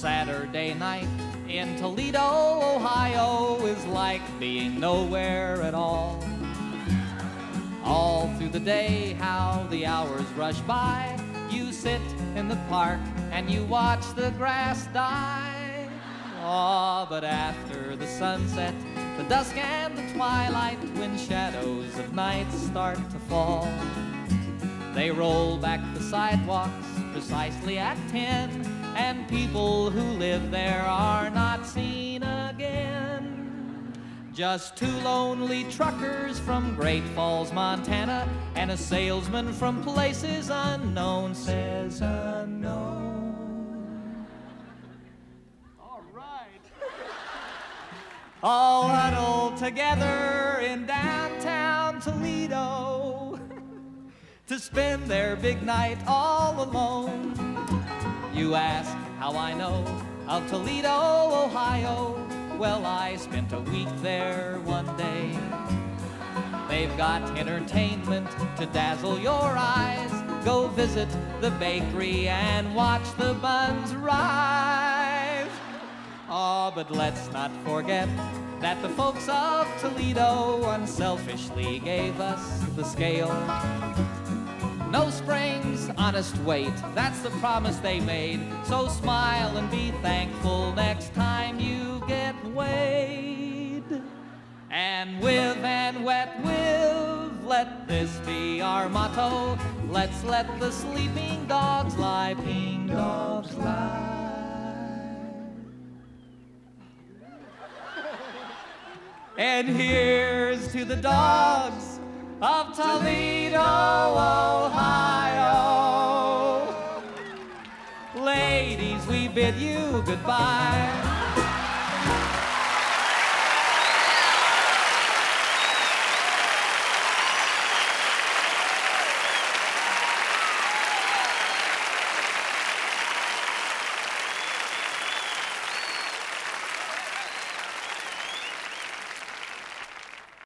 Saturday night in Toledo, Ohio is like being nowhere at all. All through the day, how the hours rush by. You sit in the park and you watch the grass die. Oh, but after the sunset, the dusk and the twilight, when shadows of night start to fall, they roll back the sidewalks precisely at 10, and people who live there are not seen again. Just two lonely truckers from Great Falls, Montana, and a salesman from places unknown, says unknown. All right. All huddled together in downtown Toledo to spend their big night all alone. You ask how I know of Toledo, Ohio. Well, I spent a week there one day. They've got entertainment to dazzle your eyes. Go visit the bakery and watch the buns rise. Oh, but let's not forget that the folks of Toledo unselfishly gave us the scale. No springs, honest weight, that's the promise they made. So smile and be thankful next time you get weighed. And with and wet with, let this be our motto. Let's let the sleeping dogs lie, ping dogs lie. And here's to the dogs of Toledo, Ohio. Ladies, we bid you goodbye.